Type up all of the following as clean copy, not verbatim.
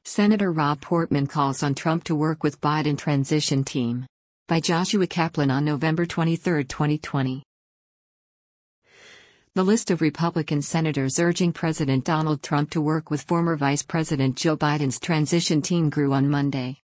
Senator Rob Portman calls on Trump to work with Biden transition team. By Joshua Kaplan on November 23, 2020. The list of Republican senators urging President Donald Trump to work with former Vice President Joe Biden's transition team grew on Monday.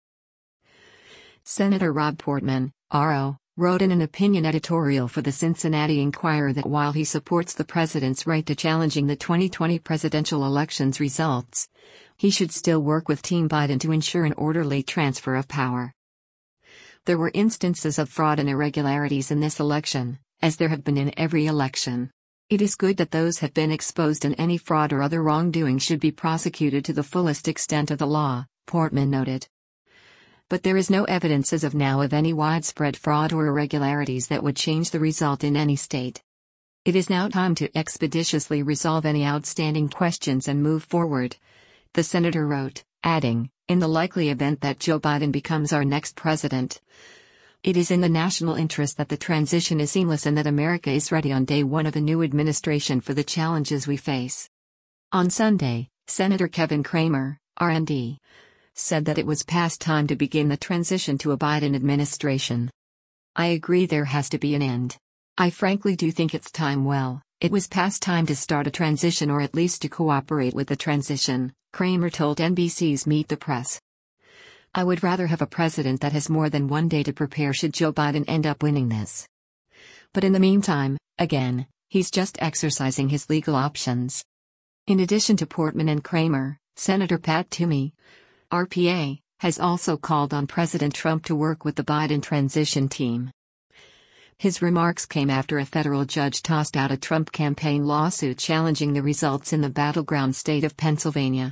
Senator Rob Portman, RO, wrote in an opinion editorial for the Cincinnati Enquirer that while he supports the president's right to challenging the 2020 presidential election's results, he should still work with Team Biden to ensure an orderly transfer of power. There were instances of fraud and irregularities in this election, as there have been in every election. It is good that those have been exposed and any fraud or other wrongdoing should be prosecuted to the fullest extent of the law, Portman noted. But there is no evidence as of now of any widespread fraud or irregularities that would change the result in any state. It is now time to expeditiously resolve any outstanding questions and move forward, the senator wrote, adding, in the likely event that Joe Biden becomes our next president, it is in the national interest that the transition is seamless and that America is ready on day one of a new administration for the challenges we face. On Sunday, Senator Kevin Cramer, RND, said that it was past time to begin the transition to a Biden administration. I agree there has to be an end. I frankly do think it's time it was past time to start a transition or at least to cooperate with the transition, Cramer told NBC's Meet the Press. I would rather have a president that has more than one day to prepare should Joe Biden end up winning this. But in the meantime, again, he's just exercising his legal options. In addition to Portman and Cramer, Senator Pat Toomey, RPA, has also called on President Trump to work with the Biden transition team. His remarks came after a federal judge tossed out a Trump campaign lawsuit challenging the results in the battleground state of Pennsylvania.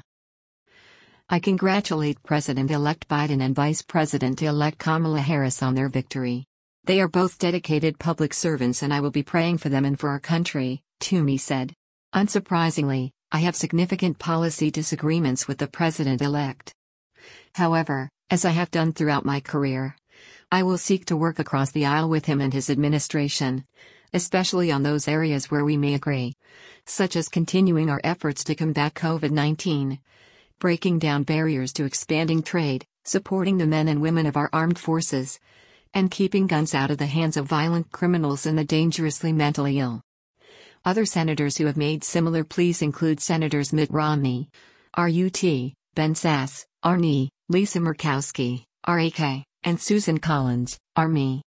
I congratulate President-elect Biden and Vice President-elect Kamala Harris on their victory. They are both dedicated public servants and I will be praying for them and for our country, Toomey said. Unsurprisingly, I have significant policy disagreements with the president-elect. However, as I have done throughout my career, I will seek to work across the aisle with him and his administration, especially on those areas where we may agree, such as continuing our efforts to combat COVID-19, breaking down barriers to expanding trade, supporting the men and women of our armed forces, and keeping guns out of the hands of violent criminals and the dangerously mentally ill. Other senators who have made similar pleas include Senators Mitt Romney, RUT, Ben Sasse, RNE, Lisa Murkowski, RAK, and Susan Collins, RME.